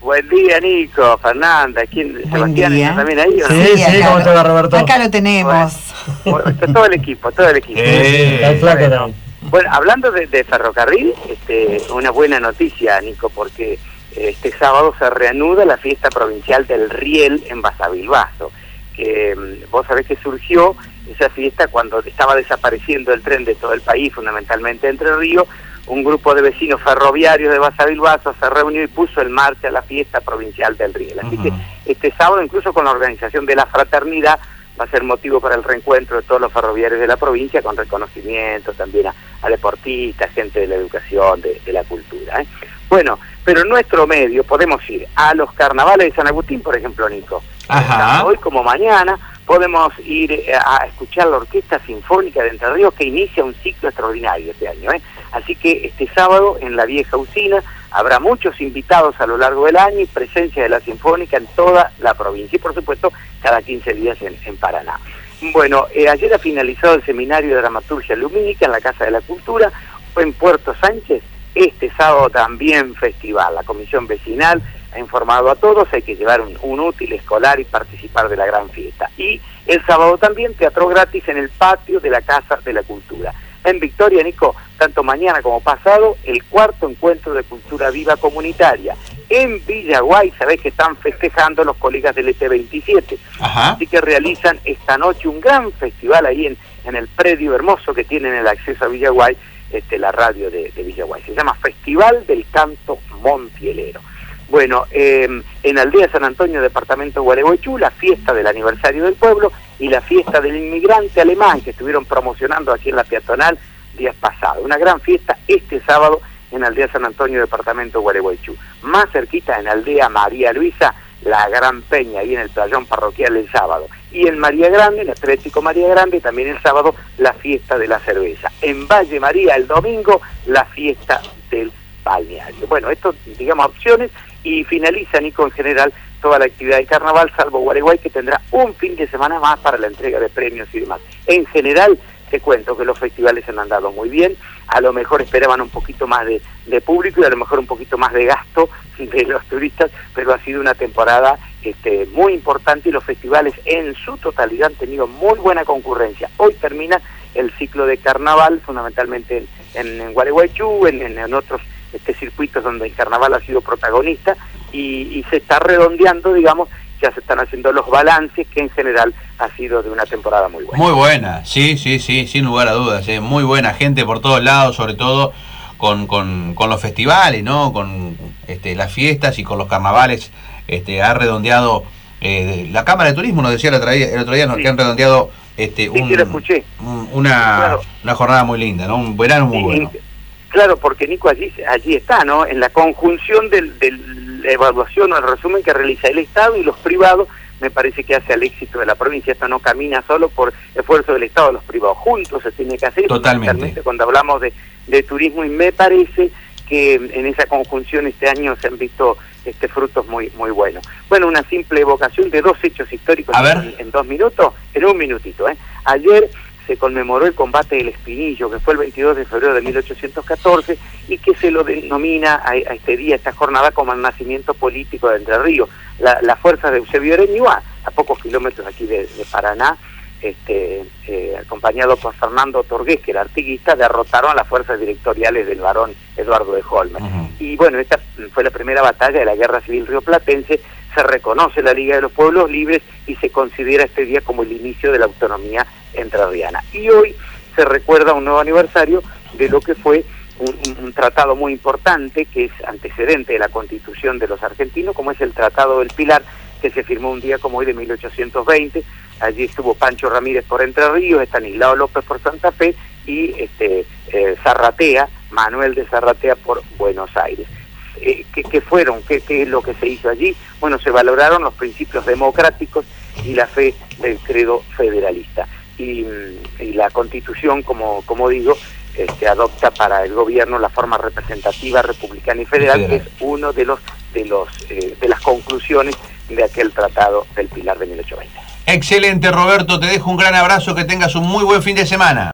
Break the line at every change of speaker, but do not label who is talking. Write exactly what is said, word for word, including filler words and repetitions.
Buen día, Nico, Fernanda, ¿quién? Sebastián
día.
¿está también ahí o no?
Sí, sí,
acá,
¿cómo te va, Roberto?
acá lo tenemos.
Bueno, bueno, todo el equipo, todo el equipo.
Eh, está el flaco
bueno,
también.
bueno, hablando de, de ferrocarril, este, una buena noticia, Nico, porque este sábado se reanuda la fiesta provincial del Riel en Basavilbaso, que mm, vos sabés que surgió esa fiesta cuando estaba desapareciendo el tren de todo el país, fundamentalmente Entre Ríos. Un grupo de vecinos ferroviarios de Basavilbaso se reunió y puso en marcha la fiesta provincial del Riel. Así
Uh-huh.
que este sábado, incluso con la organización de la fraternidad, va a ser motivo para el reencuentro de todos los ferroviarios de la provincia, con reconocimiento también a, a deportistas, gente de la educación, de, de la cultura, ¿eh? Bueno, pero en nuestro medio podemos ir a los carnavales de San Agustín, por ejemplo, Nico.
Ajá.
Hoy como mañana podemos ir a escuchar la Orquesta Sinfónica de Entre Ríos, que inicia un ciclo extraordinario este año, ¿eh? Así que este sábado en la vieja usina habrá muchos invitados a lo largo del año y presencia de la Sinfónica en toda la provincia y por supuesto cada quince días en, en Paraná. Bueno, eh, ayer ha finalizado el seminario de dramaturgia lumínica en la Casa de la Cultura, fue en Puerto Sánchez. Este sábado también festival. La comisión vecinal ha informado a todos, hay que llevar un, un útil escolar y participar de la gran fiesta. Y el sábado también teatro gratis en el patio de la Casa de la Cultura. En Victoria, Nico, tanto mañana como pasado, el cuarto encuentro de cultura viva comunitaria. En Villaguay, sabés que están festejando los colegas del E T veintisiete.
Ajá.
Así que realizan esta noche un gran festival ahí en, en el predio hermoso que tienen el acceso a Villaguay, este, la radio de, de Villaguay. Se llama Festival del Canto Montielero. Bueno, eh, en Aldea San Antonio, departamento de Gualeguaychú, la fiesta del aniversario del pueblo y la fiesta del inmigrante alemán que estuvieron promocionando aquí en la peatonal días pasados. Una gran fiesta este sábado en Aldea San Antonio, departamento de Gualeguaychú. Más cerquita en Aldea María Luisa, la Gran Peña, ahí en el playón parroquial el sábado. Y en María Grande, en Atlético María Grande, también el sábado, la fiesta de la cerveza. En Valle María, el domingo, la fiesta del balneario. Bueno, esto, digamos, opciones, y finaliza, Nico, en general, toda la actividad de carnaval, salvo Gualeguay, que tendrá un fin de semana más para la entrega de premios y demás. En general, te cuento que los festivales han andado muy bien, a lo mejor esperaban un poquito más de, de público y a lo mejor un poquito más de gasto de los turistas, pero ha sido una temporada este, muy importante y los festivales en su totalidad han tenido muy buena concurrencia. Hoy termina el ciclo de carnaval, fundamentalmente en, en, en Gualeguaychú, en, en, en otros este, circuitos donde el carnaval ha sido protagonista y, y se está redondeando, digamos, ya se están haciendo los balances, que en general ha sido de una temporada muy buena.
Muy buena, sí, sí, sí, sin lugar a dudas, ¿eh? Muy buena gente por todos lados, sobre todo con, con, con los festivales, ¿no? Con este, las fiestas y con los carnavales. Este, ha redondeado, eh, la Cámara de Turismo nos decía el otro día, el otro día nos,
sí.
que han redondeado este,
sí,
un,
sí, lo escuché.
un, una,
claro.
una jornada muy linda, ¿no? Un verano muy
Sí,
bueno.
Claro, porque Nico allí, allí está, ¿no? En la conjunción de la evaluación o el resumen que realiza el Estado y los privados, me parece que hace al éxito de la provincia. Esto no camina solo por esfuerzo del Estado, los privados juntos se tiene que hacer.
Totalmente.
Cuando hablamos de, de turismo, y me parece que en esa conjunción este año se han visto este frutos muy muy buenos. Bueno, una simple evocación de dos hechos históricos
A ver.
En, en dos minutos, en un minutito, ¿eh? Ayer se conmemoró el combate del Espinillo, que fue el veintidós de febrero de mil ochocientos catorce, y que se lo denomina a, a este día, a esta jornada, como el nacimiento político de Entre Ríos. La, las fuerzas de Eusebio Ereñúa, a pocos kilómetros aquí de, de Paraná, este, eh, acompañado por Fernando Torgués, que era artiguista, derrotaron a las fuerzas directoriales del barón Eduardo de Holmer. Uh-huh. Y bueno, esta fue la primera batalla de la Guerra Civil Rioplatense. Se reconoce la Liga de los Pueblos Libres y se considera este día como el inicio de la autonomía entrerriana. Y hoy se recuerda un nuevo aniversario de lo que fue un, un tratado muy importante, que es antecedente de la Constitución de los argentinos, como es el Tratado del Pilar, que se firmó un día como hoy de mil ochocientos veinte. Allí estuvo Pancho Ramírez por Entre Ríos, Estanislao López por Santa Fe y este eh, Zarratea, Manuel de Zarratea por Buenos Aires. Eh, ¿qué, ¿Qué fueron? ¿Qué, ¿Qué es lo que se hizo allí? Bueno, se valoraron los principios democráticos y la fe del credo federalista. Y, y la Constitución, como, como digo, este, adopta para el gobierno la forma representativa republicana y federal, federal. que es uno de los de los eh, de las conclusiones de aquel Tratado del Pilar de mil ochocientos veinte.
Excelente, Roberto, te dejo un gran abrazo, que tengas un muy buen fin de semana.